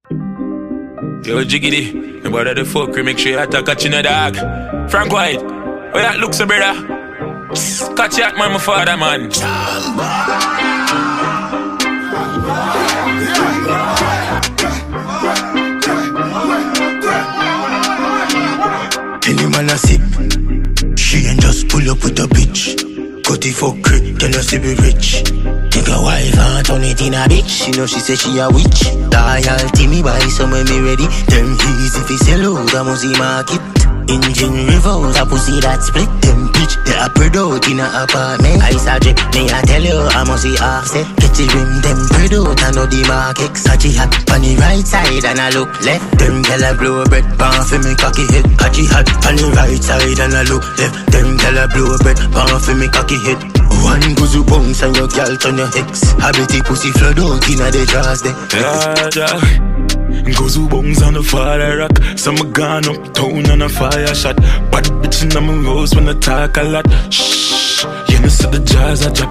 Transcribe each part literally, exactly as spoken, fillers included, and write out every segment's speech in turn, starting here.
Yo, Jiggity, the brother the fuck, make sure you attack catching a dog. Frank White, where that looks, so brother? Catch that man, my father, man. Any man a sip, she ain't just pull up with a bitch. Cut it for crit, tell her she be rich. Take a wife and turn it in a bitch. You know she say she a witch. Loyalty me buy some when me ready. Them keys if he sell out, I must see market. Engine revolves, a pussy that split. Them bitch, they a spread out in a apartment. I suggest me I tell you, I must see offset. Get the rim, them spread out, I know the market. Catchy hat on the right side and I look left. Them tell a blow bread, pan for me cocky head. Catchy hat on the right side and I look left. Them tell a blow bread, pan for me cocky head. One goes you bounce and your girl turn your ex. Habity pussy flood out in a the jars there. Yeah, yeah. Goes who bones on the fire rock. Some gone uptown on a fire shot. Bad bitch in my rose when I talk a lot. Shh, you know see the jazz I drop.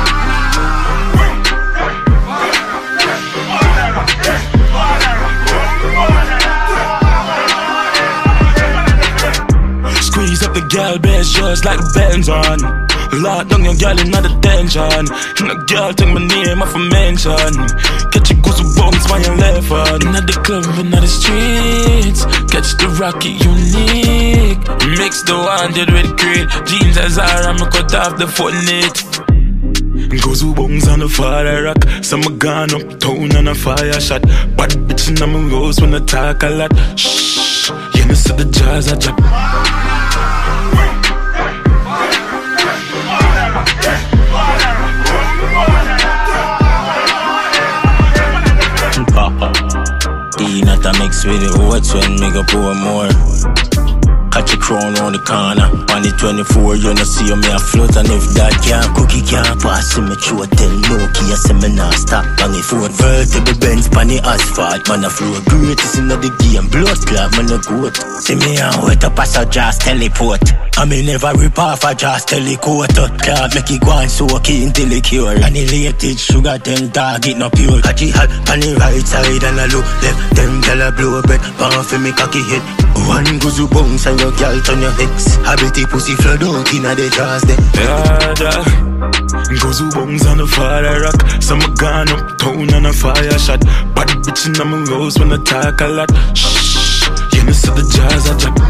Squeeze up the girl best just like the Benz on. Lock down your girl in the detention. And the girl take my name off a mention. Catch your goose bones by your left hand. In the club and the streets. Catch the rocket unique. Mix the wanted with great. Jeans as Zara, me cut off the foot knit. Goes who bones on the fire rock. Some gone uptown on a fire shot. Bad bitch in my rose when I talk a lot. Shh, you know see the jazz I drop. E not a mix with the oats when me go pour more. Catch a crown round the corner. On the twenty-four, you know see me a float. And if that can't cookie can't pass me through, tell Nokia say me nah stop. On the Ford vertical Benz pan the asphalt. Man a flow greatest in the game. Blood clot man a goat. See me and wait up as a just teleport. I me never rip off a just telecoat. Clot make it go and soak it until it cure. And the latest sugar them dog it no pure. Catch it hot on the right side and I look left. Them tell a blow bread, pan for me cocky head. One goes you bounce and your girl turn your ex. Habity pussy flood out in a the jars there. Yeah, yeah. Goes who bones on the fire rock. Some gone uptown on a fire shot. Bad bitch in my rose when I talk a lot. Shh, you know see the jazz I drop.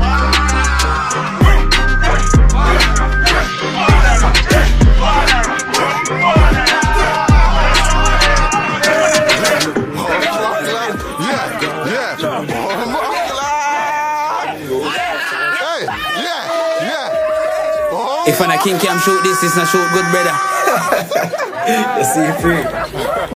If I'm a king can shoot this, it's not shoot good, brother. You see, free.